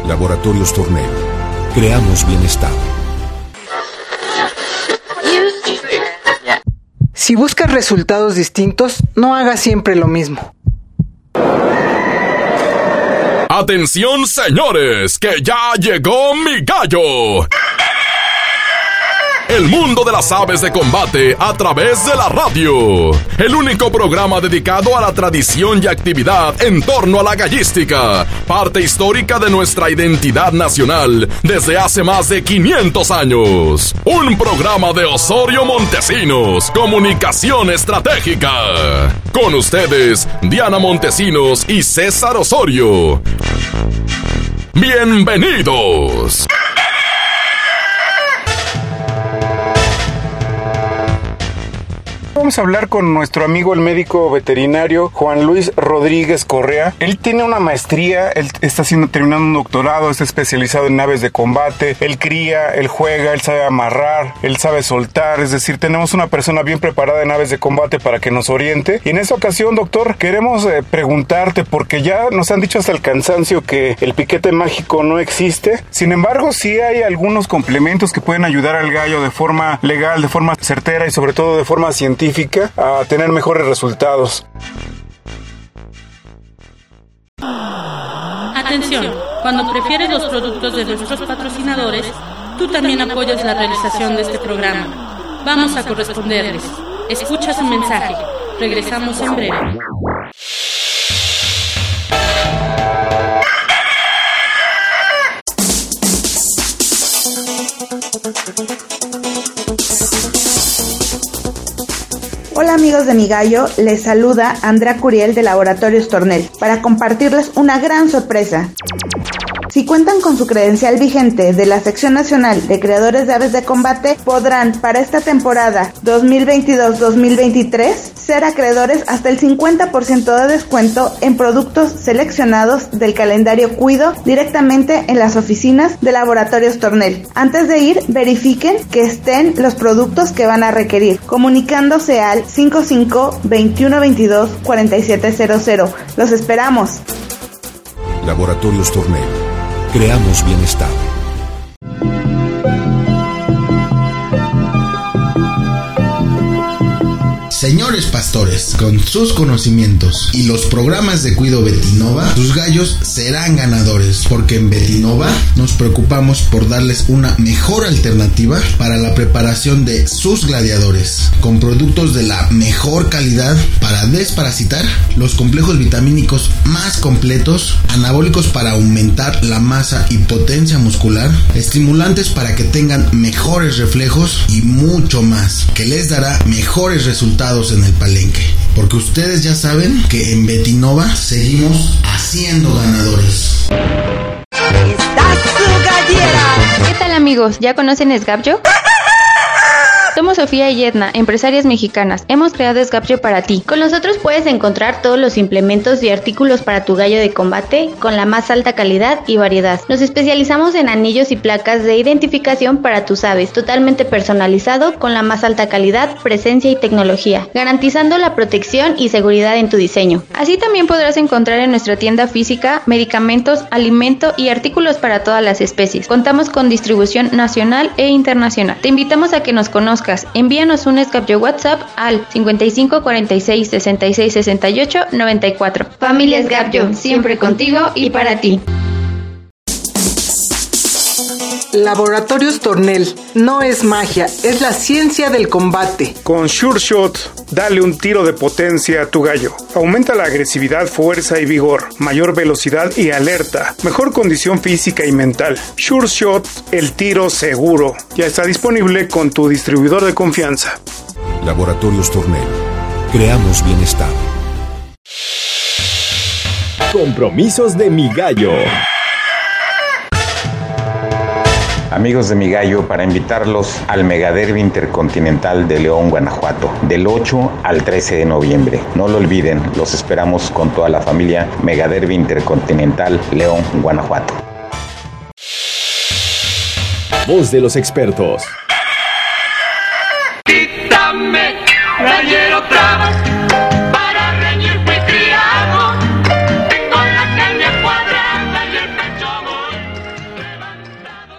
Laboratorios Tornel. Creamos bienestar. Si buscas resultados distintos, no hagas siempre lo mismo. ¡Atención, señores! ¡Que ya llegó mi gallo! El mundo de las aves de combate a través de la radio. El único programa dedicado a la tradición y actividad en torno a la gallística, parte histórica de nuestra identidad nacional desde hace más de 500 años. Un programa de Osorio Montesinos, Comunicación Estratégica. Con ustedes, Diana Montesinos y César Osorio. ¡Bienvenidos! Vamos a hablar con nuestro amigo el médico veterinario Juan Luis Rodríguez Correa. Él tiene una maestría, él está terminando un doctorado, está especializado en aves de combate, él cría, él juega, él sabe amarrar, él sabe soltar, es decir, tenemos una persona bien preparada en aves de combate para que nos oriente. Y en esta ocasión, doctor, queremos preguntarte, porque ya nos han dicho hasta el cansancio que el piquete mágico no existe. Sin embargo, sí hay algunos complementos que pueden ayudar al gallo de forma legal, de forma certera y sobre todo de forma científica a tener mejores resultados. Atención, cuando prefieres los productos de nuestros patrocinadores, tú también apoyas la realización de este programa. Vamos a corresponderles. Escucha su mensaje. Regresamos en breve. Hola amigos de Mi Gallo, les saluda Andrea Curiel de Laboratorios Tornel para compartirles una gran sorpresa. Si cuentan con su credencial vigente de la Sección Nacional de Creadores de Aves de Combate, podrán para esta temporada 2022-2023 ser acreedores hasta el 50% de descuento en productos seleccionados del calendario Cuido directamente en las oficinas de Laboratorios Tornel. Antes de ir, verifiquen que estén los productos que van a requerir, comunicándose al 55-2122-4700. ¡Los esperamos! Laboratorios Tornel. Creamos bienestar. Señores pastores, con sus conocimientos y los programas de Cuido Betinova, sus gallos serán ganadores, porque en Betinova nos preocupamos por darles una mejor alternativa para la preparación de sus gladiadores, con productos de la mejor calidad para desparasitar, los complejos vitamínicos más completos, anabólicos para aumentar la masa y potencia muscular, estimulantes para que tengan mejores reflejos y mucho más, que les dará mejores resultados en el palenque, porque ustedes ya saben que en Betinova seguimos haciendo ganadores. ¡Está su gallera! ¿Qué tal amigos? ¿Ya conocen Sgapjo? Somos Sofía y Edna, empresarias mexicanas. Hemos creado Sgapjo para ti. Con nosotros puedes encontrar todos los implementos y artículos para tu gallo de combate con la más alta calidad y variedad. Nos especializamos en anillos y placas de identificación para tus aves, totalmente personalizado con la más alta calidad, presencia y tecnología, garantizando la protección y seguridad en tu diseño. Así también podrás encontrar en nuestra tienda física medicamentos, alimento y artículos para todas las especies. Contamos con distribución nacional e internacional. Te invitamos a que nos conozcas. Envíanos un Sgapjo WhatsApp al 55 46 66 68 94. Familia Sgapjo, siempre contigo y para ti. Laboratorios Tornel. No es magia, es la ciencia del combate. Con Sure Shot, dale un tiro de potencia a tu gallo. Aumenta la agresividad, fuerza y vigor, mayor velocidad y alerta, mejor condición física y mental. Sure Shot, el tiro seguro. Ya está disponible con tu distribuidor de confianza. Laboratorios Tornel. Creamos bienestar. Compromisos de Mi Gallo. Amigos de Mi Gallo, para invitarlos al Megaderby Intercontinental de León, Guanajuato, del 8 al 13 de noviembre. No lo olviden, los esperamos con toda la familia. Megaderby Intercontinental, León, Guanajuato. Voz de los expertos. Dame, rayero trabas, para reñir fui criado. Tengo la caña cuadrada y el pecho voy.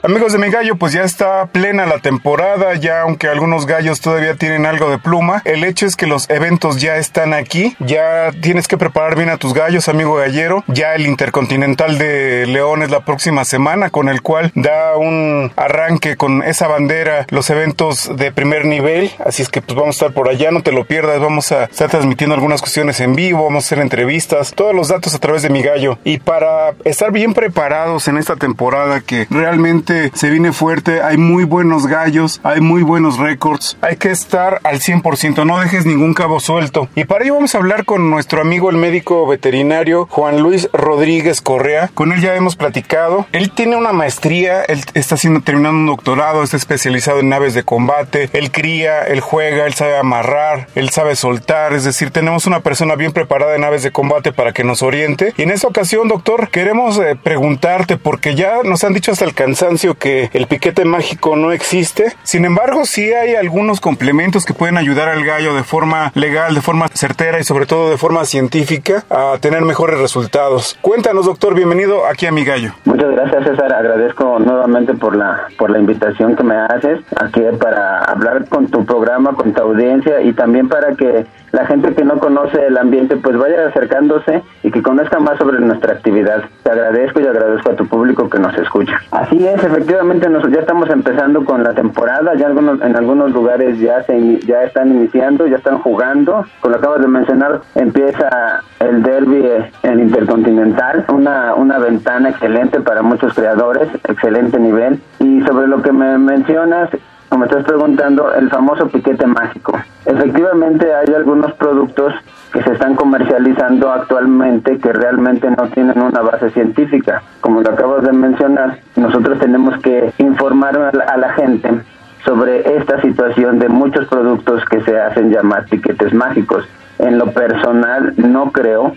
Amigos de mi gallo, pues ya está plena la temporada, ya aunque algunos gallos todavía tienen algo de pluma, el hecho es que los eventos ya están aquí, ya tienes que preparar bien a tus gallos, amigo gallero. Ya el Intercontinental de León es la próxima semana, con el cual da un arranque con esa bandera los eventos de primer nivel, así es que pues vamos a estar por allá, no te lo pierdas, vamos a estar transmitiendo algunas cuestiones en vivo, vamos a hacer entrevistas, todos los datos a través de mi gallo. Y para estar bien preparados en esta temporada que realmente se viene fuerte, hay muy buenos gallos, hay muy buenos récords, hay que estar al 100%, no dejes ningún cabo suelto. Y para ello vamos a hablar con nuestro amigo el médico veterinario Juan Luis Rodríguez Correa. Con él ya hemos platicado. Él tiene una maestría, él está terminando un doctorado, está especializado en aves de combate, él cría, él juega, él sabe amarrar, él sabe soltar, es decir, tenemos una persona bien preparada en aves de combate para que nos oriente. Y en esta ocasión, doctor, queremos preguntarte, porque ya nos han dicho hasta el cansancio que el piquete mágico no existe. Sin embargo, sí hay algunos complementos que pueden ayudar al gallo de forma legal, de forma certera y sobre todo de forma científica a tener mejores resultados. Cuéntanos, doctor, bienvenido aquí a Mi Gallo. Muchas gracias, César, agradezco nuevamente por la invitación que me haces aquí para hablar con tu programa, con tu audiencia y también para que la gente que no conoce el ambiente pues vaya acercándose y que conozca más sobre nuestra actividad. Te agradezco y agradezco a tu público que nos escucha. Así es, efectivamente ya estamos empezando con la temporada, ya en algunos lugares ya están iniciando, ya están jugando. Como lo acabas de mencionar, empieza el derby en Intercontinental, una ventana excelente para muchos creadores, excelente nivel. Y sobre lo que me mencionas, como estás preguntando, el famoso piquete mágico. Efectivamente hay algunos productos que se están comercializando actualmente que realmente no tienen una base científica. Como lo acabas de mencionar, nosotros tenemos que informar a la gente sobre esta situación de muchos productos que se hacen llamar piquetes mágicos. En lo personal no creo,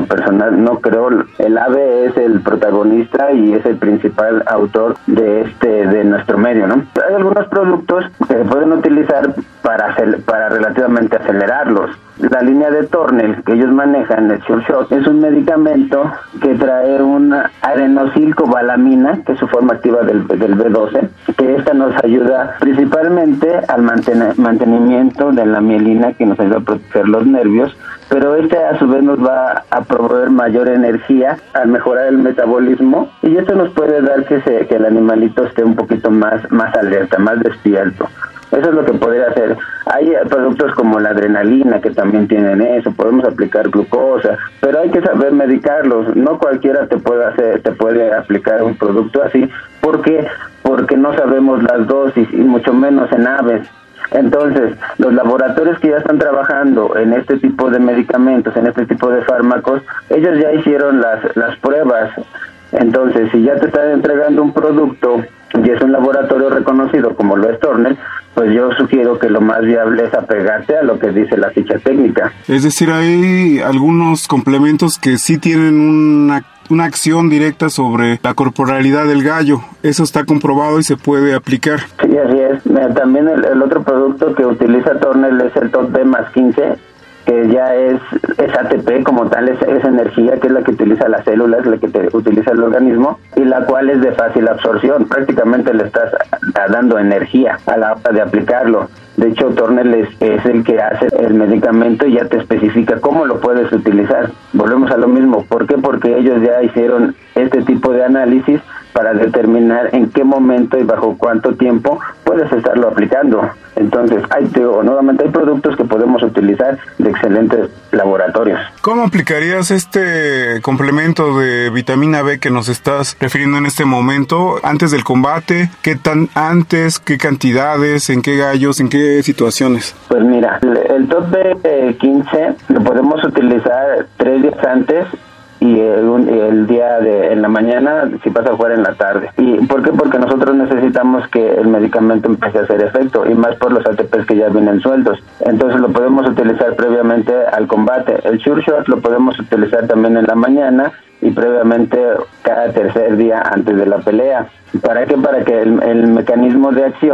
el ave es el protagonista y es el principal autor de nuestro medio, ¿no? Hay algunos productos que se pueden utilizar para relativamente acelerarlos. La línea de Tornel que ellos manejan, el Sure Shot, es un medicamento que trae una adenosylcobalamina, que es su forma activa del B12, que esta nos ayuda principalmente al mantenimiento de la mielina, que nos ayuda a proteger los nervios, pero a su vez nos va a proveer mayor energía al mejorar el metabolismo, y esto nos puede dar que el animalito esté un poquito más alerta, más despierto. Eso es lo que podría hacer. Hay productos como la adrenalina que también tienen eso, podemos aplicar glucosa, pero hay que saber medicarlos. No cualquiera te puede aplicar un producto así, porque no sabemos las dosis y mucho menos en aves. Entonces, los laboratorios que ya están trabajando en este tipo de medicamentos, en este tipo de fármacos, ellos ya hicieron las pruebas. Entonces, si ya te están entregando un producto y es un laboratorio reconocido como lo es Tornel, pues yo sugiero que lo más viable es apegarte a lo que dice la ficha técnica. Es decir, hay algunos complementos que sí tienen una acción directa sobre la corporalidad del gallo. Eso está comprobado y se puede aplicar. Sí, así es. También el otro producto que utiliza Tornel es el Top B+15, que ya es ATP como tal, es energía, que es la que utiliza la célula, es la que utiliza el organismo, y la cual es de fácil absorción. Prácticamente le estás dando energía a la hora de aplicarlo. De hecho, Tornel es el que hace el medicamento y ya te especifica cómo lo puedes utilizar. Volvemos a lo mismo. ¿Por qué? Porque ellos ya hicieron este tipo de análisis para determinar en qué momento y bajo cuánto tiempo puedes estarlo aplicando. Entonces, nuevamente hay productos que podemos utilizar de excelentes laboratorios. ¿Cómo aplicarías este complemento de vitamina B que nos estás refiriendo en este momento antes del combate? ¿Qué tan antes? ¿Qué cantidades? ¿En qué gallos? ¿En qué situaciones? Pues mira, el Top B15 lo podemos utilizar 3 días antes y el día en la mañana si vas a jugar en la tarde. ¿Y por qué? Porque nosotros necesitamos que el medicamento empiece a hacer efecto, y más por los ATPs que ya vienen sueltos. Entonces lo podemos utilizar previamente al combate. El Sure Shot lo podemos utilizar también en la mañana y previamente cada tercer día antes de la pelea. ¿Para qué? Para que el mecanismo de acción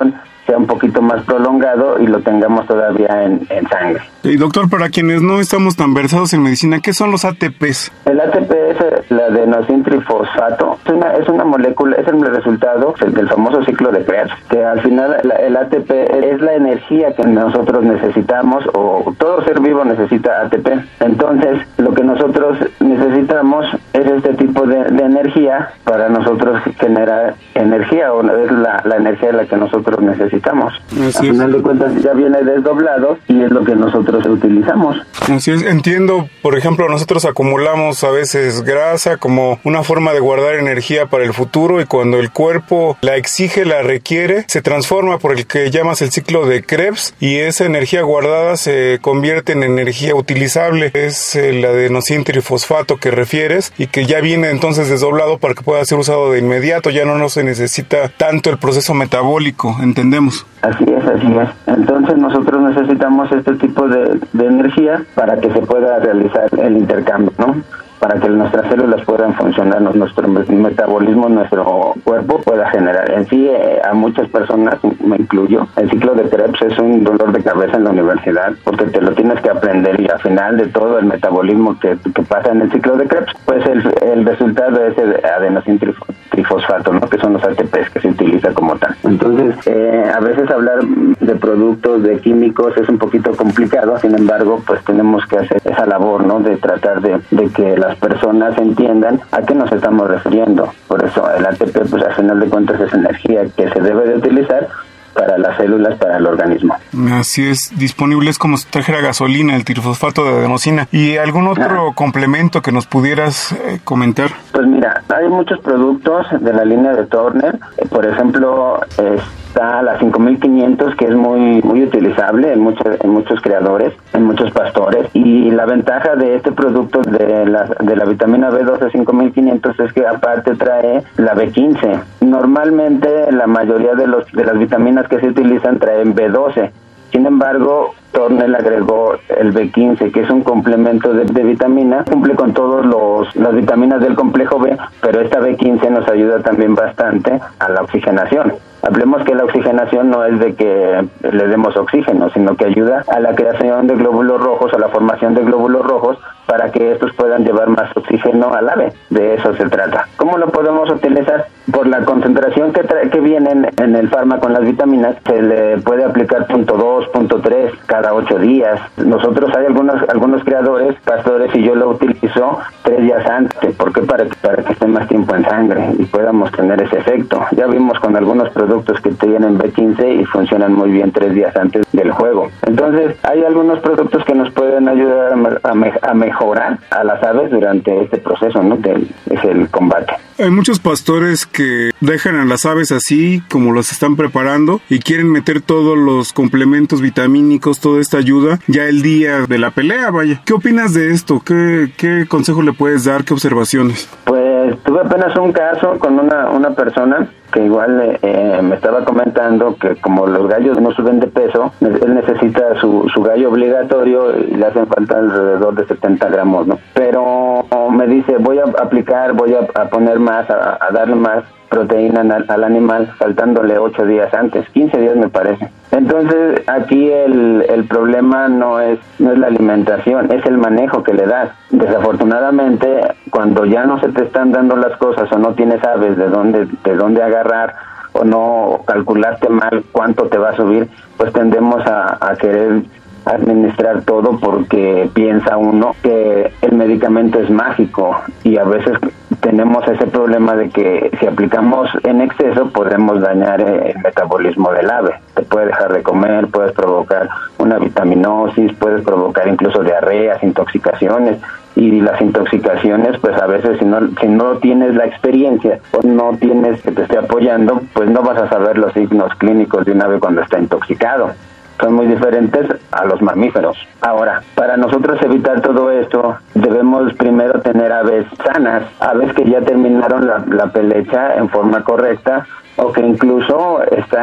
sea un poquito más prolongado y lo tengamos todavía en sangre. Y doctor, para quienes no estamos tan versados en medicina, ¿qué son los ATPs? El ATP es el adenosintrifosfato, es una molécula, es el resultado del famoso ciclo de Krebs, que al final el ATP es la energía que nosotros necesitamos, o todo ser vivo necesita ATP. Entonces, lo que nosotros necesitamos es este tipo de energía para nosotros generar energía, o es la energía la que nosotros necesitamos. Al final de cuentas ya viene desdoblado y es lo que nosotros utilizamos. Así es, entiendo, por ejemplo, nosotros acumulamos a veces grasa como una forma de guardar energía para el futuro, y cuando el cuerpo la exige, la requiere, se transforma por el que llamas el ciclo de Krebs, y esa energía guardada se convierte en energía utilizable. Es el adenosintrifosfato que refieres y que ya viene entonces desdoblado para que pueda ser usado de inmediato, ya no se necesita tanto el proceso metabólico, entendemos. Así es. Entonces nosotros necesitamos este tipo de energía para que se pueda realizar el intercambio, ¿no? Para que nuestras células puedan funcionar, nuestro metabolismo, nuestro cuerpo pueda generar. En sí, a muchas personas, me incluyo, el ciclo de Krebs es un dolor de cabeza en la universidad, porque te lo tienes que aprender, y al final de todo el metabolismo que pasa en el ciclo de Krebs, pues el resultado es el adenosintrifosfato, ¿no? Que son los ATPs que se utiliza como tal. Entonces, a veces hablar de productos, de químicos, es un poquito complicado. Sin embargo, pues tenemos que hacer esa labor, ¿no? De tratar de que las personas entiendan a qué nos estamos refiriendo. Por eso el ATP, pues al final de cuentas, es energía que se debe de utilizar para las células, para el organismo. Así es, disponible es como si trajera gasolina, el trifosfato de adenosina. ¿Y algún otro complemento que nos pudieras comentar? Pues mira, hay muchos productos de la línea de Turner. Por ejemplo, está la 5500, que es muy utilizable en muchos creadores, en muchos pastores, y la ventaja de este producto de la vitamina B12 5500 es que aparte trae la B15. Normalmente la mayoría de las vitaminas que se utilizan traen B12. Sin embargo, Turner agregó el B15, que es un complemento de vitamina, cumple con todas las vitaminas del complejo B, pero esta B15 nos ayuda también bastante a la oxigenación. Hablemos que la oxigenación no es de que le demos oxígeno, sino que ayuda a la creación de glóbulos rojos, a la formación de glóbulos rojos, para que estos puedan llevar más oxígeno al ave. De eso se trata. ¿Cómo lo podemos utilizar? Por la concentración que viene en el fármaco, en las vitaminas, se le puede aplicar 0.2, 0.3 cada 8 días. Nosotros hay algunos creadores, pastores, y yo lo utilizo 3 días antes. ¿Por qué? Para que esté más tiempo en sangre y podamos tener ese efecto. Ya vimos con algunos productos que tienen B15 y funcionan muy bien 3 días antes del juego. Entonces, hay algunos productos que nos pueden ayudar a mejorar a las aves durante este proceso, ¿no? Que es el combate. Hay muchos pastores que dejan a las aves así como las están preparando y quieren meter todos los complementos vitamínicos, toda esta ayuda, ya el día de la pelea, vaya. ¿Qué opinas de esto? ¿Qué consejo le puedes dar? ¿Qué observaciones? Pues tuve apenas un caso con una persona que igual me estaba comentando que como los gallos no suben de peso, él necesita su gallo obligatorio y le hacen falta alrededor de 70 gramos, ¿no? Pero me dice, voy a aplicar, voy a poner más, a darle más proteína al animal, faltándole 8 días antes, 15 días me parece. Entonces aquí el problema no es la alimentación, es el manejo que le das. Desafortunadamente, cuando ya no se te están dando las cosas o no tienes aves de dónde agarrar, o no calculaste mal cuánto te va a subir, pues tendemos a querer administrar todo porque piensa uno que el medicamento es mágico, y a veces tenemos ese problema de que si aplicamos en exceso podemos dañar el metabolismo del ave. Te puede dejar de comer, puedes provocar una vitaminosis, puedes provocar incluso diarreas, intoxicaciones. Y las intoxicaciones, pues a veces si no tienes la experiencia o no tienes que te esté apoyando, pues no vas a saber los signos clínicos de un ave cuando está intoxicado. Son muy diferentes a los mamíferos. Ahora, para nosotros evitar todo esto, debemos primero tener aves sanas, aves que ya terminaron la pelecha en forma correcta, o que incluso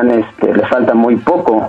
les falta muy poco.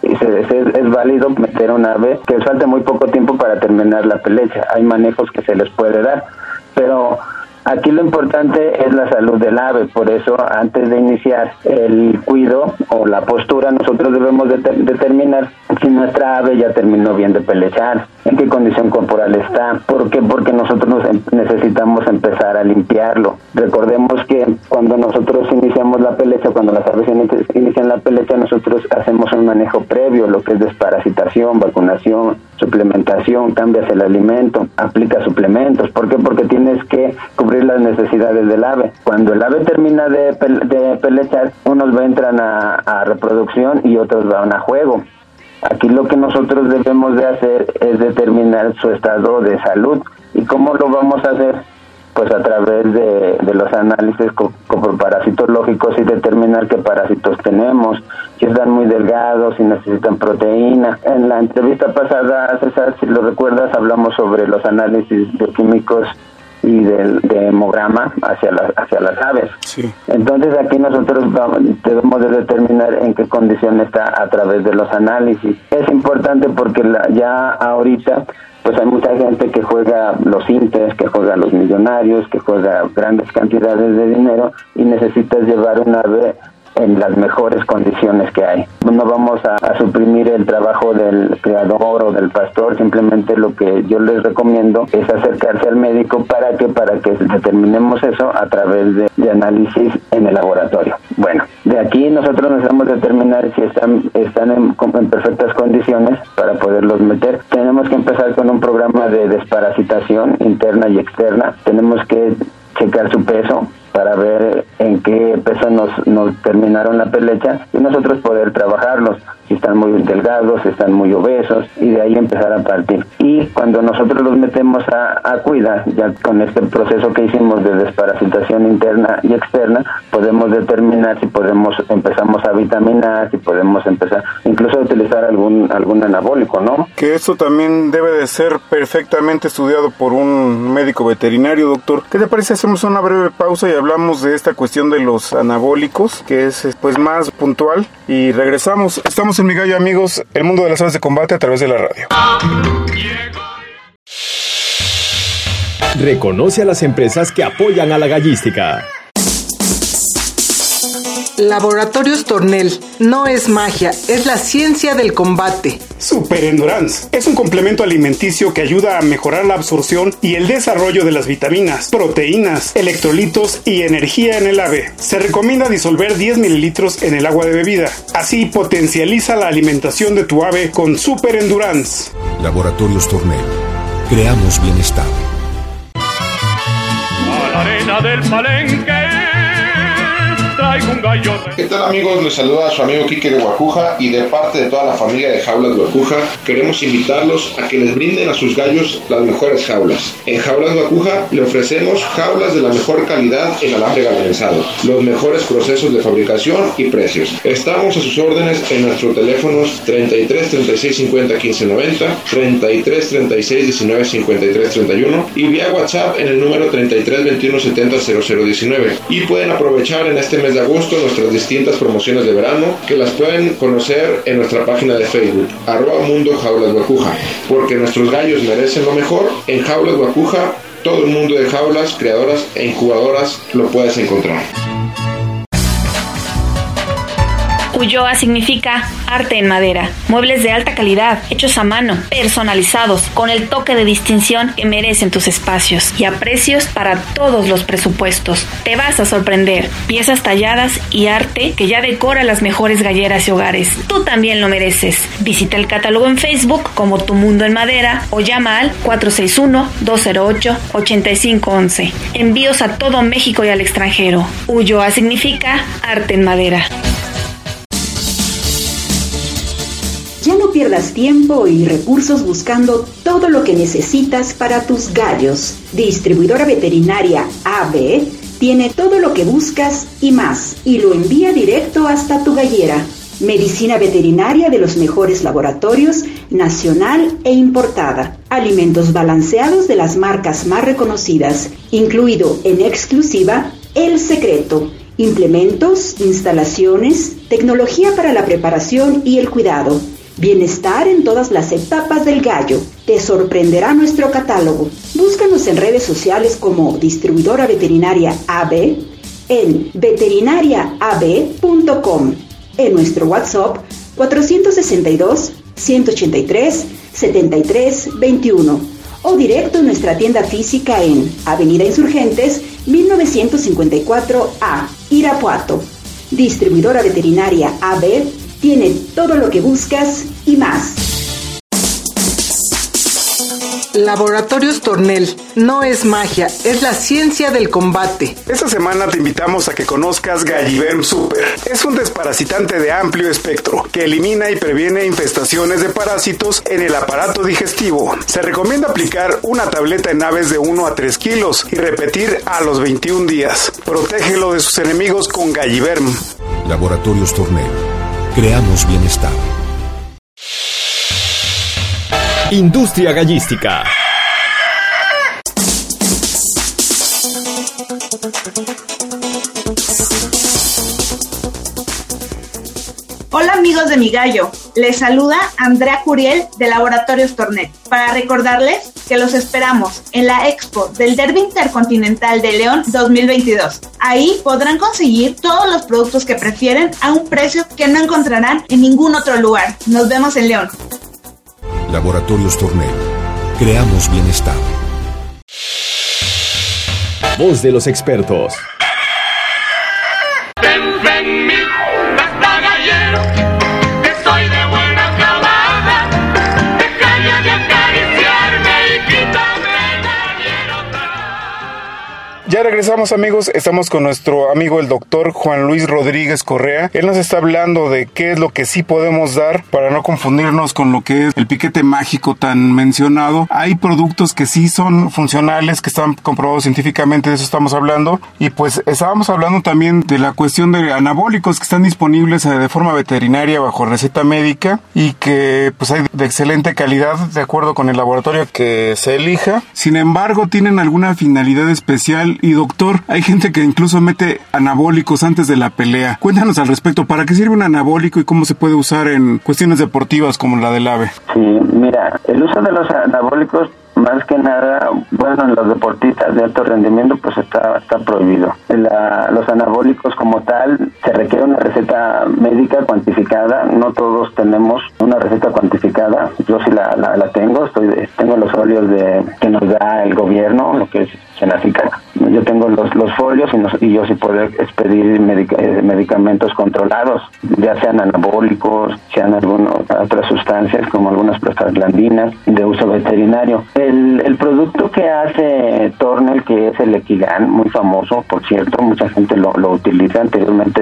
Es válido meter un ave que les falta muy poco tiempo para terminar la pelecha. Hay manejos que se les puede dar, pero Aquí lo importante es la salud del ave, por eso antes de iniciar el cuido o la postura, nosotros debemos determinar si nuestra ave ya terminó bien de pelechar, en qué condición corporal está. ¿Por qué? Porque nosotros necesitamos empezar a limpiarlo. Recordemos que cuando nosotros iniciamos la pelecha, cuando las aves inician la pelecha, nosotros hacemos un manejo previo, lo que es desparasitación, vacunación, suplementación, cambias el alimento, aplicas suplementos. ¿Por qué? Porque tienes que cubrir las necesidades del ave. Cuando el ave termina de pelechar, unos entran a reproducción y otros van a juego. Aquí lo que nosotros debemos de hacer es determinar su estado de salud. ¿Y cómo lo vamos a hacer? Pues a través de los análisis coproparasitológicos y determinar qué parásitos tenemos, si están muy delgados, si necesitan proteína. En la entrevista pasada, César, si lo recuerdas, hablamos sobre los análisis bioquímicos y de hemograma hacia las aves. Sí. Entonces aquí nosotros debemos de determinar en qué condición está a través de los análisis. Es importante porque ya ahorita pues hay mucha gente que juega los intes, que juega los millonarios, que juega grandes cantidades de dinero y necesitas llevar un ave en las mejores condiciones que hay. No vamos a suprimir el trabajo del criador o del pastor, simplemente lo que yo les recomiendo es acercarse al médico para que determinemos eso a través de análisis en el laboratorio. Bueno, de aquí nosotros necesitamos determinar si están en perfectas condiciones para poderlos meter. Tenemos que empezar con un programa de desparasitación interna y externa. Tenemos que checar su peso para ver en qué peso nos terminaron la pelecha y nosotros poder trabajarlos, si están muy delgados, si están muy obesos, y de ahí empezar a partir. Y cuando nosotros los metemos a cuida, ya con este proceso que hicimos de desparasitación interna y externa, podemos determinar si empezamos a vitaminar, si podemos empezar incluso a utilizar algún anabólico, ¿no? Que esto también debe de ser perfectamente estudiado por un médico veterinario, doctor. ¿Qué te parece? Hacemos una breve pausa y hablamos de esta cuestión de los anabólicos, que es pues más puntual, y regresamos. Estamos en Mi Gallo, amigos, el mundo de las aves de combate a través de la radio. Reconoce a las empresas que apoyan a la gallística. Laboratorios Tornel. No es magia, es la ciencia del combate. Super Endurance es un complemento alimenticio que ayuda a mejorar la absorción y el desarrollo de las vitaminas, proteínas, electrolitos y energía en el ave. Se recomienda disolver 10 mililitros en el agua de bebida. Así potencializa la alimentación de tu ave con Super Endurance. Laboratorios Tornel. Creamos bienestar. A la arena del Palenque. ¿Qué tal, amigos? Les saluda a su amigo Quique de Guacuja, y de parte de toda la familia de Jaulas Guacuja queremos invitarlos a que les brinden a sus gallos las mejores jaulas. En Jaulas Guacuja le ofrecemos jaulas de la mejor calidad en alambre galvanizado, los mejores procesos de fabricación y precios. Estamos a sus órdenes en nuestros teléfonos 33 36 50 15 90, 33 36 19 53 31 y vía WhatsApp en el número 33 21 70 00 19. Y pueden aprovechar en este mes de agosto nuestras distintas promociones de verano, que las pueden conocer en nuestra página de Facebook @Mundo Jaulas Guacuja, porque nuestros gallos merecen lo mejor. En Jaulas Guacuja todo el mundo de jaulas, criadoras e incubadoras lo puedes encontrar. Ulloa significa arte en madera, muebles de alta calidad, hechos a mano, personalizados, con el toque de distinción que merecen tus espacios y a precios para todos los presupuestos. Te vas a sorprender, piezas talladas y arte que ya decora las mejores galleras y hogares. Tú también lo mereces. Visita el catálogo en Facebook como Tu Mundo en Madera o llama al 461-208-8511. Envíos a todo México y al extranjero. Ulloa significa arte en madera. Ya no pierdas tiempo y recursos buscando todo lo que necesitas para tus gallos. Distribuidora Veterinaria AB tiene todo lo que buscas y más, y lo envía directo hasta tu gallera. Medicina veterinaria de los mejores laboratorios, nacional e importada. Alimentos balanceados de las marcas más reconocidas, incluido en exclusiva El Secreto. Implementos, instalaciones, tecnología para la preparación y el cuidado. Bienestar en todas las etapas del gallo. Te sorprenderá nuestro catálogo. Búscanos en redes sociales como Distribuidora Veterinaria AB, en veterinariaab.com, en nuestro WhatsApp 462-183-7321 o directo en nuestra tienda física en Avenida Insurgentes 1954A, Irapuato. Distribuidora Veterinaria AB tiene todo lo que buscas y más. Laboratorios Tornel. No es magia, es la ciencia del combate. Esta semana te invitamos a que conozcas Galliverm Super. Es un desparasitante de amplio espectro que elimina y previene infestaciones de parásitos en el aparato digestivo. Se recomienda aplicar una tableta en aves de 1 a 3 kilos y repetir a los 21 días. Protégelo de sus enemigos con Galliverm. Laboratorios Tornel. Creamos bienestar. Industria Gallística. Hola amigos de Mi Gallo, les saluda Andrea Curiel de Laboratorios Tornel para recordarles que los esperamos en la Expo del Derby Intercontinental de León 2022. Ahí podrán conseguir todos los productos que prefieren a un precio que no encontrarán en ningún otro lugar. Nos vemos en León. Laboratorios Tornel. Creamos bienestar. Voz de los expertos. Ven, mi basta gallero, que soy de buena clavada, deja de acariciarme y quítame la hierota. Ya regresamos, amigos. Estamos con nuestro amigo el doctor Juan Luis Rodríguez Correa. Él nos está hablando de qué es lo que sí podemos dar para no confundirnos con lo que es el piquete mágico tan mencionado. Hay productos que sí son funcionales, que están comprobados científicamente, de eso estamos hablando. Y pues estábamos hablando también de la cuestión de anabólicos que están disponibles de forma veterinaria bajo receta médica y que pues hay de excelente calidad de acuerdo con el laboratorio que se elija. Sin embargo, tienen alguna finalidad especial. Y doctor, hay gente que incluso mete anabólicos antes de la pelea. Cuéntanos al respecto, ¿para qué sirve un anabólico y cómo se puede usar en cuestiones deportivas como la del ave? Sí, mira, el uso de los anabólicos, más que nada, bueno, en los deportistas de alto rendimiento pues está prohibido. Los anabólicos como tal, se requiere una receta médica cuantificada. No todos tenemos una receta cuantificada. Yo sí la tengo. Tengo los folios que nos da el gobierno, lo que es Senacica. Yo tengo los folios y yo sí puedo expedir medicamentos controlados, ya sean anabólicos, sean algunas otras sustancias como algunas prostaglandinas de uso veterinario. El producto que hace Tornel, que es el Equigan, muy famoso, por cierto, mucha gente lo utiliza. Anteriormente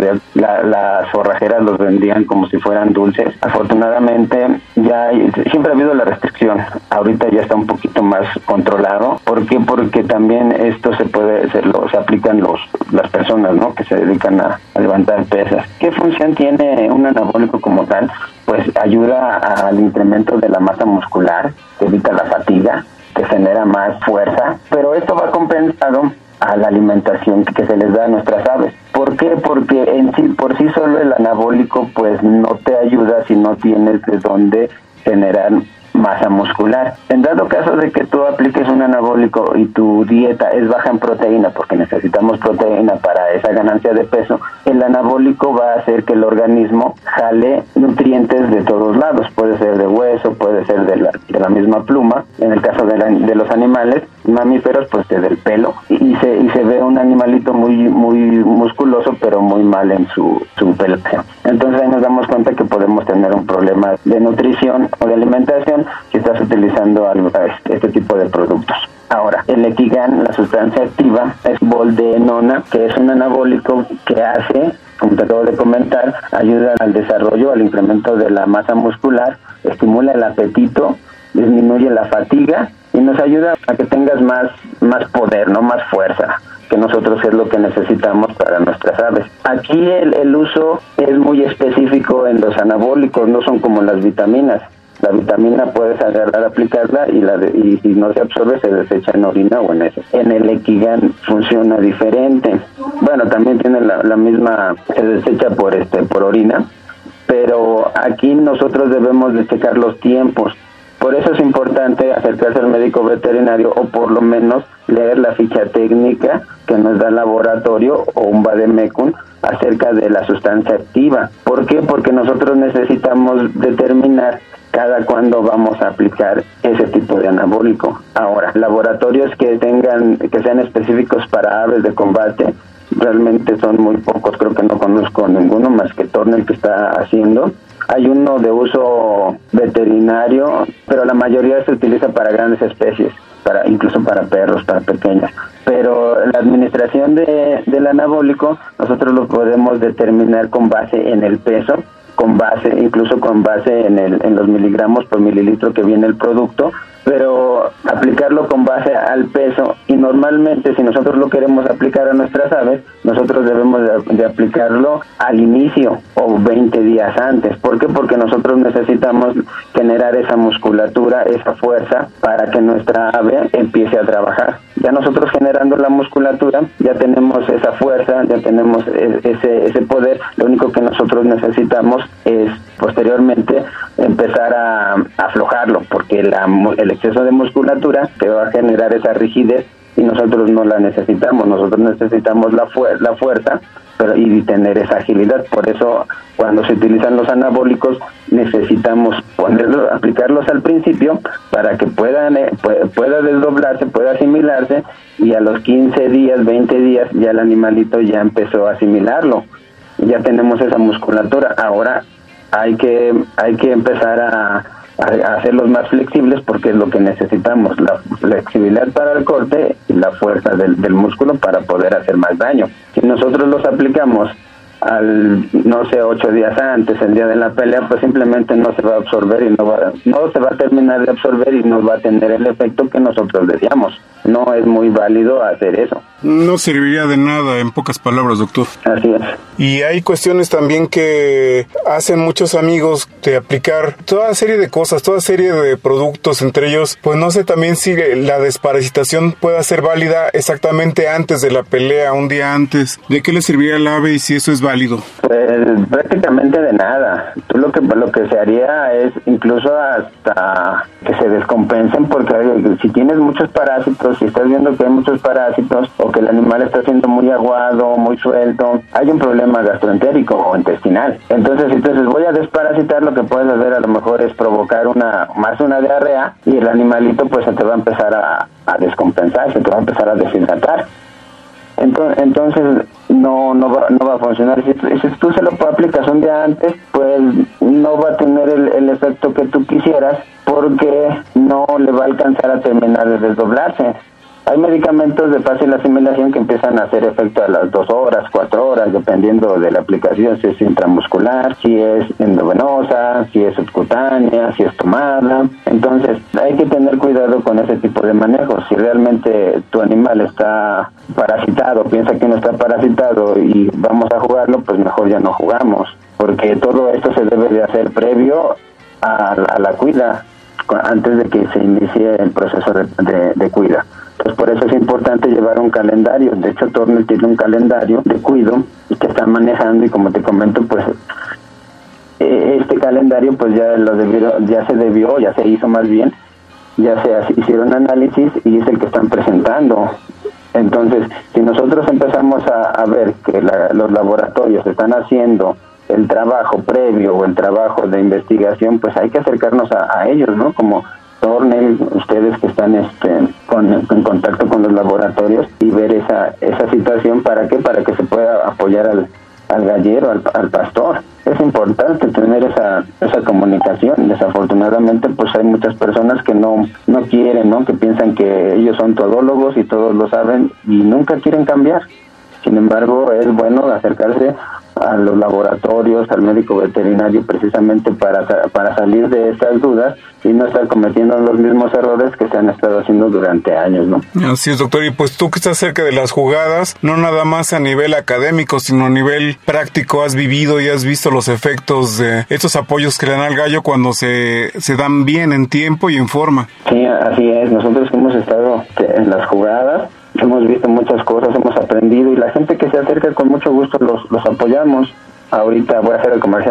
las forrajeras los vendían como si fueran dulces. Afortunadamente siempre ha habido la restricción. Ahorita ya está un poquito más controlado. ¿Por qué? Porque también esto se aplican las personas, ¿no?, que se dedican a levantar pesas. ¿Qué función tiene un anabólico como tal? Pues ayuda al incremento de la masa muscular, que evita la fatiga, que genera más fuerza, pero esto va compensado a la alimentación que se les da a nuestras aves. ¿Por qué? Porque por sí solo el anabólico pues no te ayuda si no tienes de dónde generar masa muscular. En dado caso de que tú apliques un anabólico y tu dieta es baja en proteína, porque necesitamos proteína para esa ganancia de peso, el anabólico va a hacer que el organismo jale nutrientes de todos lados. Puede ser de hueso, puede ser de la misma pluma. En el caso de los animales mamíferos, pues del pelo, y se ve un animalito muy musculoso, pero muy mal en su pelaje. Entonces ahí nos damos cuenta que podemos tener un problema de nutrición o de alimentación si estás utilizando este tipo de productos. Ahora, el Equigan, la sustancia activa, es boldenona, que es un anabólico que hace, como te acabo de comentar, ayuda al desarrollo, al incremento de la masa muscular, estimula el apetito, disminuye la fatiga y nos ayuda a que tengas más poder, no más fuerza, que nosotros es lo que necesitamos para nuestras aves. Aquí el uso es muy específico en los anabólicos, no son como las vitaminas. La vitamina puedes agarrar, aplicarla y si no se absorbe se desecha en orina o en heces. En el Equigan funciona diferente. Bueno, también tiene la misma, se desecha por orina, pero aquí nosotros debemos de checar los tiempos. Por eso es importante acercarse al médico veterinario o por lo menos leer la ficha técnica que nos da el laboratorio o un vademecum acerca de la sustancia activa. ¿Por qué? Porque nosotros necesitamos determinar cada cuándo vamos a aplicar ese tipo de anabólico. Ahora, laboratorios que sean específicos para aves de combate, realmente son muy pocos, creo que no conozco ninguno más que Tornel que está haciendo. Hay uno de uso veterinario, pero la mayoría se utiliza para grandes especies, incluso para perros, para pequeños. Pero la administración del anabólico nosotros lo podemos determinar con base en el peso, incluso con base en los miligramos por mililitro que viene el producto, pero aplicarlo con base al peso. Y normalmente si nosotros lo queremos aplicar a nuestras aves, nosotros debemos de aplicarlo al inicio o 20 días antes. ¿Por qué? Porque nosotros necesitamos generar esa musculatura, esa fuerza para que nuestra ave empiece a trabajar. Ya nosotros generando la musculatura, ya tenemos esa fuerza, ya tenemos ese poder. Lo único que nosotros necesitamos es posteriormente empezar a aflojarlo, porque el exceso de musculatura te va a generar esa rigidez y nosotros no la necesitamos. Nosotros necesitamos la fuerza y tener esa agilidad. Por eso cuando se utilizan los anabólicos necesitamos aplicarlos al principio para que pueda desdoblarse, pueda asimilarse, y a los 15 días, 20 días ya el animalito ya empezó a asimilarlo. Ya tenemos esa musculatura. Ahora hay que empezar a hacerlos más flexibles, porque es lo que necesitamos, la flexibilidad para el corte y la fuerza del músculo para poder hacer más daño. Si nosotros los aplicamos 8 días antes, el día de la pelea, pues simplemente no se va a absorber y no se va a terminar de absorber y no va a tener el efecto que nosotros deseamos. No es muy válido hacer eso. No serviría de nada, en pocas palabras, doctor. Así es. Y hay cuestiones también que hacen muchos amigos de aplicar toda serie de cosas, toda serie de productos, entre ellos, pues no sé también si la desparasitación pueda ser válida exactamente antes de la pelea, un día antes. ¿De qué le serviría al ave y si eso es válido? Pues prácticamente de nada. Tú lo que se haría es incluso hasta que se descompensen, porque si tienes muchos parásitos, si estás viendo que hay muchos parásitos o que el animal está siendo muy aguado, muy suelto, hay un problema gastroentérico o intestinal. Entonces voy a desparasitar, lo que puedes hacer a lo mejor es provocar una diarrea, y el animalito pues se te va a empezar a descompensar, se te va a empezar a deshidratar. Entonces no va a funcionar. Si tú se lo aplicas un día antes, pues no va a tener el efecto que tú quisieras, porque no le va a alcanzar a terminar de desdoblarse. Hay medicamentos de fácil asimilación que empiezan a hacer efecto a las 2 horas, 4 horas, dependiendo de la aplicación, si es intramuscular, si es endovenosa, si es subcutánea, si es tomada. Entonces, hay que tener cuidado con ese tipo de manejos. Si realmente tu animal está parasitado, piensa que no está parasitado y vamos a jugarlo, pues mejor ya no jugamos, porque todo esto se debe de hacer previo a la cuida, antes de que se inicie el proceso de cuida. Entonces, por eso es importante llevar un calendario. De hecho, Tornel tiene un calendario de cuido que está manejando, y como te comento, pues este calendario pues ya se hizo más bien, ya se hicieron análisis y es el que están presentando. Entonces, si nosotros empezamos a ver que los laboratorios están haciendo el trabajo previo o el trabajo de investigación, pues hay que acercarnos a ellos, ¿no? Como Tornel, ustedes que están en contacto con los laboratorios, y ver esa situación. ¿Para qué? Para que se pueda apoyar al gallero, al pastor. Es importante tener esa comunicación. Desafortunadamente, pues hay muchas personas que no quieren, ¿no? Que piensan que ellos son todólogos y todos lo saben y nunca quieren cambiar. Sin embargo, es bueno acercarse a los laboratorios, al médico veterinario, precisamente para salir de esas dudas y no estar cometiendo los mismos errores que se han estado haciendo durante años, ¿no? Así es, doctor. Y pues tú que estás cerca de las jugadas, no nada más a nivel académico, sino a nivel práctico, has vivido y has visto los efectos de estos apoyos que le dan al gallo cuando se dan bien, en tiempo y en forma. Sí, así es. Nosotros hemos estado en las jugadas, hemos visto muchas cosas, hemos aprendido, y la gente que se acerca con mucho gusto los apoyamos. Ahorita voy a hacer el comercial.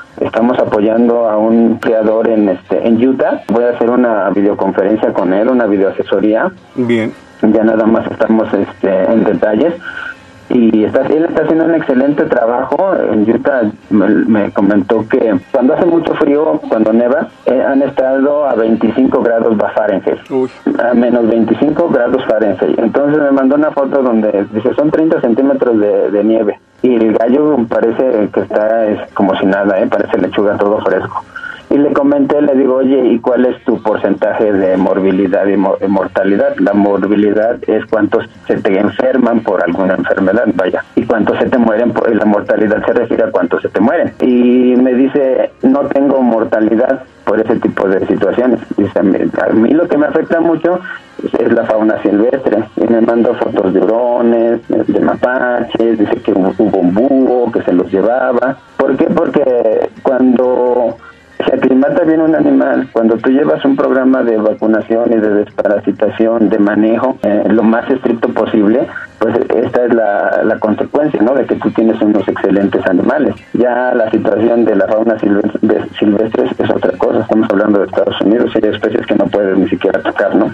Estamos apoyando a un criador en Utah. Voy a hacer una videoconferencia con él, una videoasesoría. Bien. Ya nada más estamos en detalles. Y él está haciendo un excelente trabajo. En Utah me comentó que cuando hace mucho frío, cuando neva, han estado a 25 grados Fahrenheit. Uy. A menos 25 grados Fahrenheit. Entonces me mandó una foto donde dice, son 30 centímetros de nieve. Y el gallo parece que está como si nada, parece lechuga, todo fresco. Y le comenté, le digo, oye, ¿y cuál es tu porcentaje de morbilidad y mortalidad? La morbilidad es cuántos se te enferman por alguna enfermedad, vaya, y cuántos se te mueren, y la mortalidad se refiere a cuántos se te mueren. Y me dice, no tengo mortalidad por ese tipo de situaciones. Dice, a mí lo que me afecta mucho es la fauna silvestre. Y me mandó fotos de hurones, de mapaches, dice que hubo un búho que se los llevaba. ¿Por qué? Porque cuando se aclimata bien un animal, cuando tú llevas un programa de vacunación y de desparasitación, de manejo, lo más estricto posible, pues esta es la consecuencia, ¿no? De que tú tienes unos excelentes animales. Ya la situación de la fauna silvestre es otra cosa. Estamos hablando de Estados Unidos y hay especies que no puedes ni siquiera tocar, ¿no?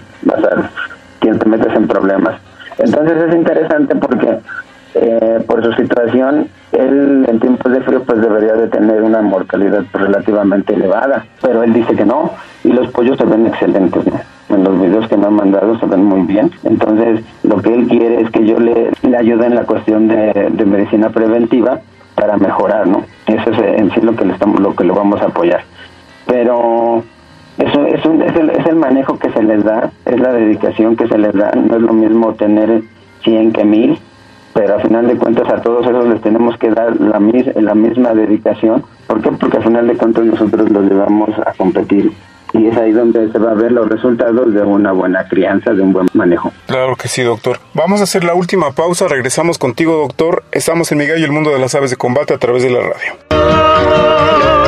Te metes en problemas. Entonces es interesante porque por su situación, él en tiempos de frío pues debería de tener una mortalidad relativamente elevada, pero él dice que no, y los pollos se ven excelentes, ¿no? En los videos que me han mandado se ven muy bien. Entonces lo que él quiere es que yo le ayude en la cuestión de medicina preventiva para mejorar, ¿no? Eso es en sí lo que le vamos a apoyar. Pero eso es el manejo que se les da, es la dedicación que se les da. No es lo mismo tener 100 que 1000, pero a final de cuentas a todos esos les tenemos que dar la misma dedicación. ¿Por qué? Porque a final de cuentas nosotros los llevamos a competir. Y es ahí donde se va a ver los resultados de una buena crianza, de un buen manejo. Claro que sí, doctor. Vamos a hacer la última pausa, regresamos contigo, doctor. Estamos en Mi Gallo, el mundo de las aves de combate a través de la radio.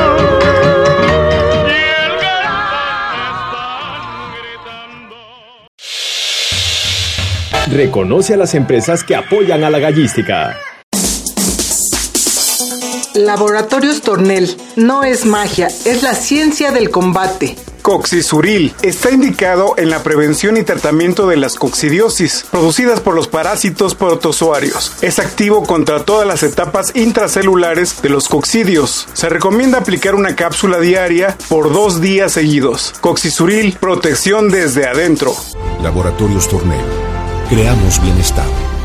Reconoce a las empresas que apoyan a la gallística. Laboratorios Tornel. No es magia, es la ciencia del combate. Coccisuril está indicado en la prevención y tratamiento de las coccidiosis producidas por los parásitos protozoarios. Es activo contra todas las etapas intracelulares de los coccidios. Se recomienda aplicar una cápsula diaria por 2 días seguidos. Coccisuril, protección desde adentro. Laboratorios Tornel. Creamos bienestar.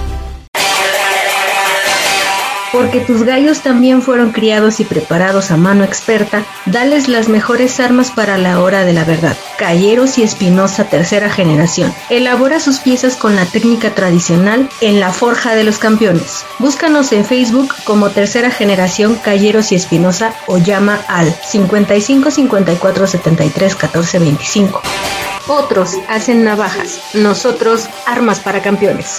Porque tus gallos también fueron criados y preparados a mano experta, dales las mejores armas para la hora de la verdad. Calleros y Espinosa, tercera generación. Elabora sus piezas con la técnica tradicional en la Forja de los Campeones. Búscanos en Facebook como Tercera Generación Calleros y Espinosa o llama al 55 54 73 14 25. Otros hacen navajas, nosotros armas para campeones.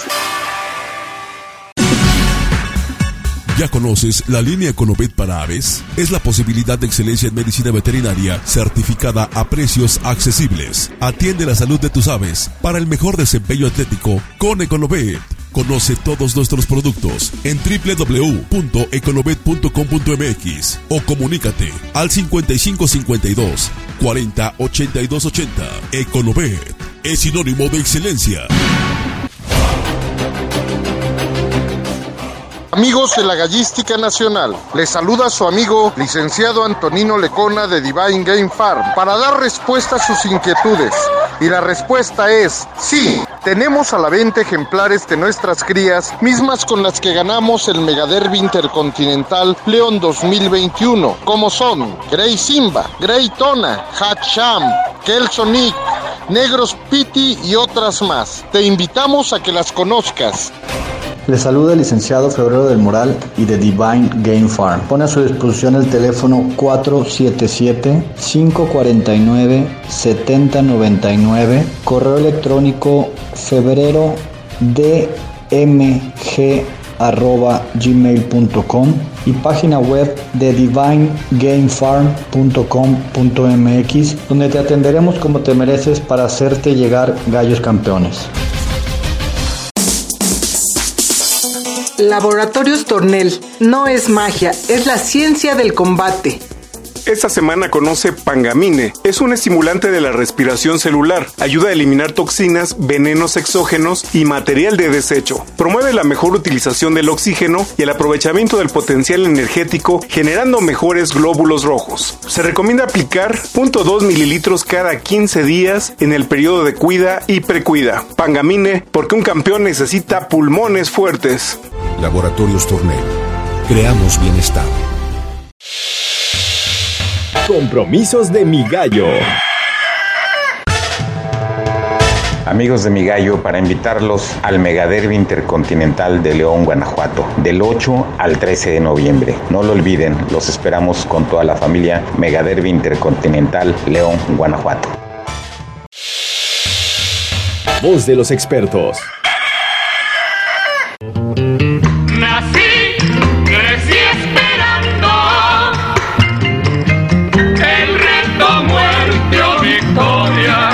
¿Ya conoces la línea Econovet para aves? Es la posibilidad de excelencia en medicina veterinaria certificada a precios accesibles. Atiende la salud de tus aves para el mejor desempeño atlético con Econovet. Conoce todos nuestros productos en www.econovet.com.mx o comunícate al 5552 40 82 80. Econovet es sinónimo de excelencia. Amigos de la Gallística Nacional, les saluda su amigo licenciado Antonino Lecona de Divine Game Farm para dar respuesta a sus inquietudes. Y la respuesta es sí. Tenemos a la venta ejemplares de nuestras crías, mismas con las que ganamos el Megaderby Intercontinental León 2021, como son Grey Simba, Grey Tona, Hatcham, Kelsonic, Negros Pity y otras más. Te invitamos a que las conozcas. Les saluda el licenciado Febrero del Moral y de Divine Game Farm. Pone a su disposición el teléfono 477-549-7099, correo electrónico febrero-dmg@gmail.com y página web de divinegamefarm.com.mx, donde te atenderemos como te mereces para hacerte llegar gallos campeones. Laboratorios Tornel. No es magia, es la ciencia del combate. Esta semana conoce Pangamine. Es un estimulante de la respiración celular. Ayuda a eliminar toxinas, venenos exógenos y material de desecho. Promueve la mejor utilización del oxígeno y el aprovechamiento del potencial energético, generando mejores glóbulos rojos. Se recomienda aplicar 0.2 mililitros cada 15 días en el periodo de cuida y precuida. Pangamine, porque un campeón necesita pulmones fuertes. Laboratorios Tornel. Creamos bienestar. Compromisos de Mi Gallo. Amigos de Mi Gallo, para invitarlos al Megaderbi Intercontinental de León, Guanajuato, del 8 al 13 de noviembre. No lo olviden, los esperamos con toda la familia. Megaderbi Intercontinental León, Guanajuato. Voz de los expertos. Nací, crecí esperando el reto, muerte o victoria.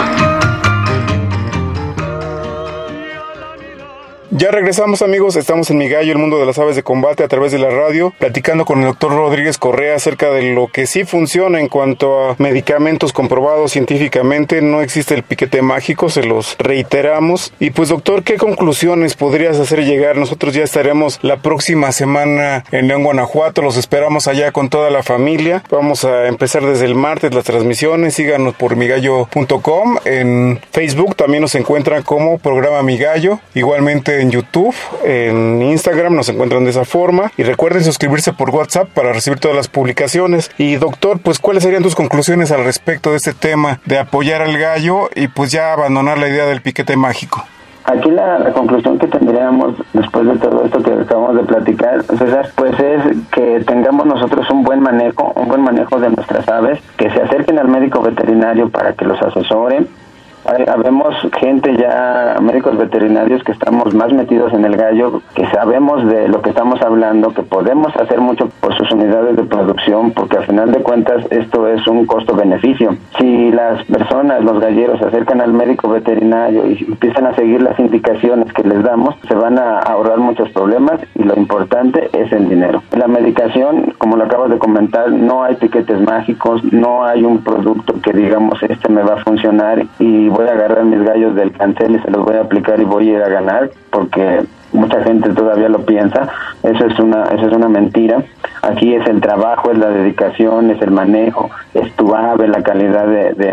Ya regresamos, amigos, estamos en Mi Gallo, el mundo de las aves de combate, a través de la radio, platicando con el doctor Rodríguez Correa acerca de lo que sí funciona en cuanto a medicamentos comprobados científicamente. No existe el piquete mágico, se los reiteramos. Y pues, doctor, ¿qué conclusiones podrías hacer llegar? Nosotros ya estaremos la próxima semana en León, Guanajuato, los esperamos allá con toda la familia. Vamos a empezar desde el martes las transmisiones, síganos por migallo.com, en Facebook también nos encuentran como Programa Mi Gallo, igualmente en YouTube, en Instagram nos encuentran de esa forma, y recuerden suscribirse por WhatsApp para recibir todas las publicaciones. Y doctor, pues ¿cuáles serían tus conclusiones al respecto de este tema de apoyar al gallo y pues ya abandonar la idea del piquete mágico? Aquí la conclusión que tendríamos después de todo esto que acabamos de platicar, César, pues es que tengamos nosotros un buen manejo de nuestras aves, que se acerquen al médico veterinario para que los asesoren. Habemos gente ya, médicos veterinarios, que estamos más metidos en el gallo, que sabemos de lo que estamos hablando, que podemos hacer mucho por sus unidades de producción, porque al final de cuentas esto es un costo-beneficio. Si las personas, los galleros, se acercan al médico veterinario y empiezan a seguir las indicaciones que les damos, se van a ahorrar muchos problemas, y lo importante es el dinero. La medicación, como lo acabas de comentar, no hay piquetes mágicos, no hay un producto que digamos este me va a funcionar y voy a agarrar mis gallos del cancel y se los voy a aplicar y voy a ir a ganar, porque mucha gente todavía lo piensa. Eso es una mentira. Aquí es el trabajo, es la dedicación, es el manejo, es tu ave, la calidad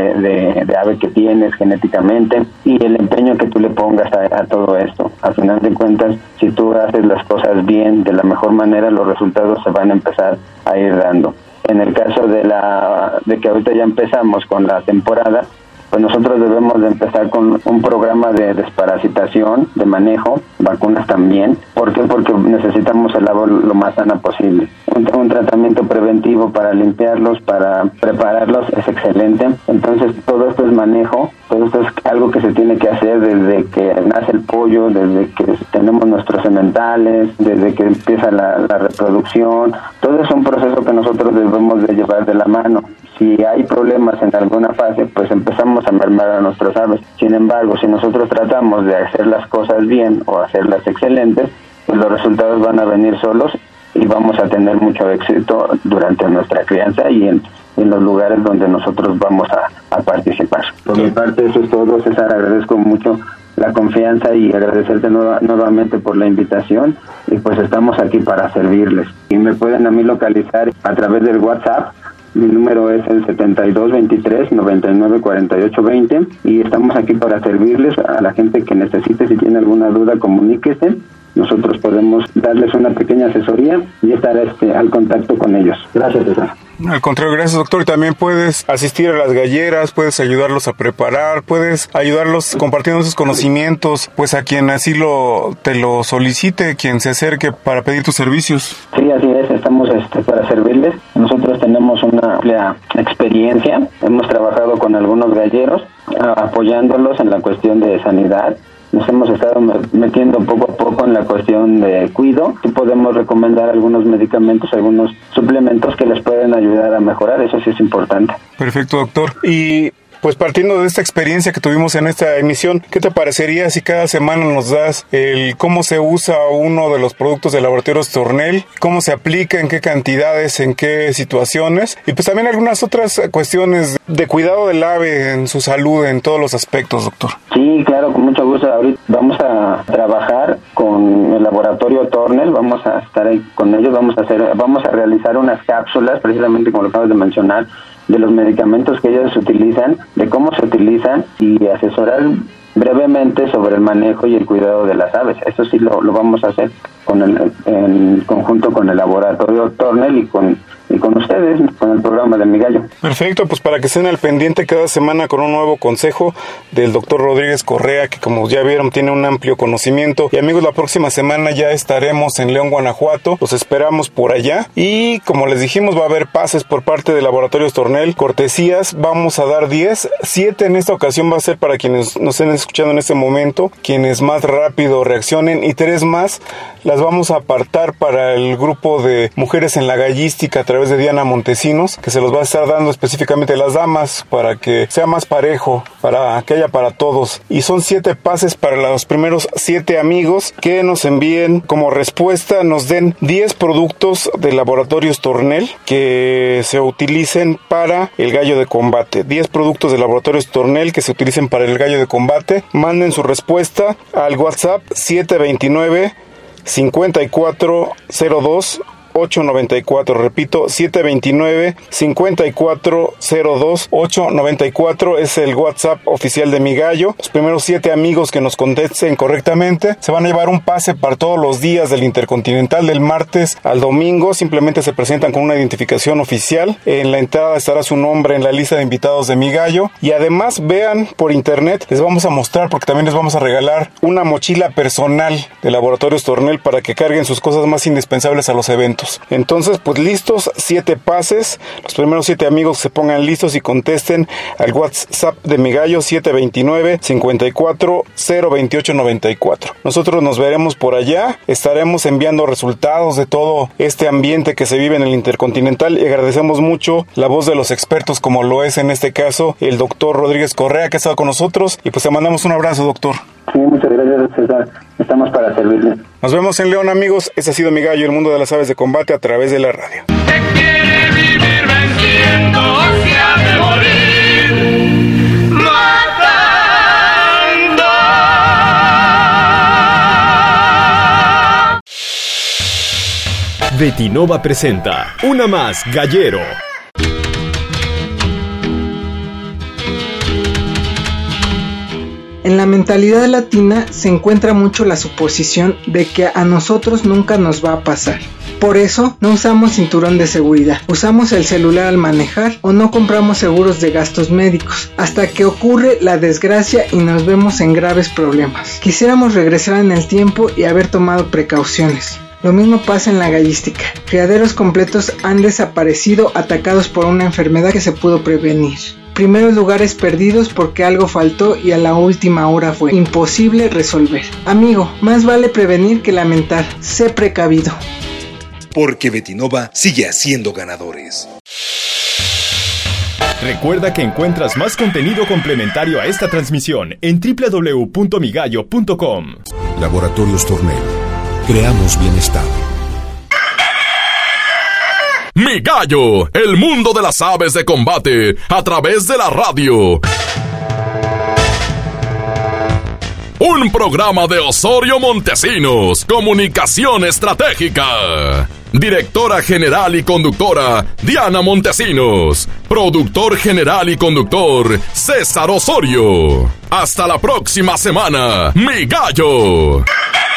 de ave que tienes genéticamente y el empeño que tú le pongas a todo esto. Al final de cuentas, si tú haces las cosas bien, de la mejor manera, los resultados se van a empezar a ir dando. En el caso de que ahorita ya empezamos con la temporada, pues nosotros debemos de empezar con un programa de desparasitación, de manejo, vacunas también. ¿Por qué? Porque necesitamos el agua lo más sana posible. Un tratamiento preventivo para limpiarlos, para prepararlos, es excelente. Entonces todo esto es manejo, todo esto es algo que se tiene que hacer desde que nace el pollo, desde que tenemos nuestros sementales, desde que empieza la reproducción. Todo es un proceso que nosotros debemos de llevar de la mano. Si hay problemas en alguna fase, pues empezamos a mermar a nuestras aves. Sin embargo, si nosotros tratamos de hacer las cosas bien o hacerlas excelentes, pues los resultados van a venir solos y vamos a tener mucho éxito durante nuestra crianza y en los lugares donde nosotros vamos a participar. Por mi parte, eso es todo, César. Agradezco mucho la confianza y agradecerte nuevamente por la invitación, y pues estamos aquí para servirles. Y me pueden a mí localizar a través del WhatsApp. Mi número es el 7223-994820 y estamos aquí para servirles a la gente que necesite. Si tiene alguna duda, comuníquese. Nosotros podemos darles una pequeña asesoría y estar al contacto con ellos. Gracias, César. Al contrario, gracias, doctor. Y también puedes asistir a las galleras, puedes ayudarlos a preparar, puedes ayudarlos compartiendo sus conocimientos, pues a quien así te lo solicite, quien se acerque para pedir tus servicios. Sí, así es, estamos para servirles. Nosotros tenemos una amplia experiencia, hemos trabajado con algunos galleros, apoyándolos en la cuestión de sanidad. Nos hemos estado metiendo poco a poco en la cuestión de cuido y podemos recomendar algunos medicamentos, algunos suplementos que les pueden ayudar a mejorar. Eso sí es importante. Perfecto, doctor. Y pues partiendo de esta experiencia que tuvimos en esta emisión, ¿qué te parecería si cada semana nos das el cómo se usa uno de los productos de Laboratorios Tornel, cómo se aplica, en qué cantidades, en qué situaciones, y pues también algunas otras cuestiones de cuidado del ave en su salud en todos los aspectos, doctor? Sí, claro, con mucho gusto. Ahorita vamos a trabajar con el Laboratorio Tornel, vamos a estar ahí con ellos, vamos a realizar unas cápsulas, precisamente como lo acabas de mencionar, de los medicamentos que ellos utilizan, de cómo se utilizan y asesorar brevemente sobre el manejo y el cuidado de las aves. Eso sí lo vamos a hacer en conjunto con el Laboratorio Tornel y con ustedes, con el programa de Mi Gallo. Perfecto, pues para que estén al pendiente cada semana con un nuevo consejo del doctor Rodríguez Correa, que como ya vieron tiene un amplio conocimiento. Y amigos, la próxima semana ya estaremos en León, Guanajuato, los esperamos por allá. Y como les dijimos, va a haber pases por parte de Laboratorios Tornel, cortesías, vamos a dar 10, 7 en esta ocasión va a ser para quienes nos estén escuchando en este momento, quienes más rápido reaccionen, y 3 más las vamos a apartar para el grupo de Mujeres en la Gallística a través de Diana Montesinos, que se los va a estar dando específicamente a las damas para que sea más parejo, para que haya para todos. Y son 7 pases para los primeros 7 amigos que nos envíen como respuesta, nos den 10 productos de Laboratorios Tornel que se utilicen para el gallo de combate. 10 productos de Laboratorios Tornel que se utilicen para el gallo de combate. Manden su respuesta al WhatsApp 729 5402 894, repito, 729-5402-894 es el WhatsApp oficial de Mi Gallo. Los primeros 7 amigos que nos contesten correctamente se van a llevar un pase para todos los días del Intercontinental, del martes al domingo. Simplemente se presentan con una identificación oficial. En la entrada estará su nombre en la lista de invitados de Mi Gallo. Y además vean por internet, les vamos a mostrar, porque también les vamos a regalar una mochila personal de Laboratorios Tornel para que carguen sus cosas más indispensables a los eventos. Entonces, pues listos, 7 pases. Los primeros 7 amigos se pongan listos y contesten al WhatsApp de Mi Gallo 729-54-02894. Nosotros nos veremos por allá. Estaremos enviando resultados de todo este ambiente que se vive en el Intercontinental y agradecemos mucho la voz de los expertos, como lo es en este caso el doctor Rodríguez Correa, que ha estado con nosotros, y pues te mandamos un abrazo, doctor. Sí, muchas gracias, César. Estamos para servirle. Nos vemos en León, amigos. Ese ha sido Mi Gallo, el mundo de las aves de combate a través de la radio. Se quiere vivir venciendo, se ha de morir matando. Betinova presenta Una Más Gallero. En la mentalidad latina se encuentra mucho la suposición de que a nosotros nunca nos va a pasar. Por eso no usamos cinturón de seguridad, usamos el celular al manejar o no compramos seguros de gastos médicos, hasta que ocurre la desgracia y nos vemos en graves problemas. Quisiéramos regresar en el tiempo y haber tomado precauciones. Lo mismo pasa en la gallística. Criaderos completos han desaparecido atacados por una enfermedad que se pudo prevenir. Primeros lugares perdidos porque algo faltó y a la última hora fue imposible resolver. Amigo, más vale prevenir que lamentar. Sé precavido. Porque Betinova sigue haciendo ganadores. Recuerda que encuentras más contenido complementario a esta transmisión en www.migallo.com. Laboratorios Tornel. Creamos bienestar. Mi Gallo, el mundo de las aves de combate a través de la radio. Un programa de Osorio Montesinos, Comunicación Estratégica. Directora general y conductora, Diana Montesinos. Productor general y conductor, César Osorio. Hasta la próxima semana, Mi Gallo.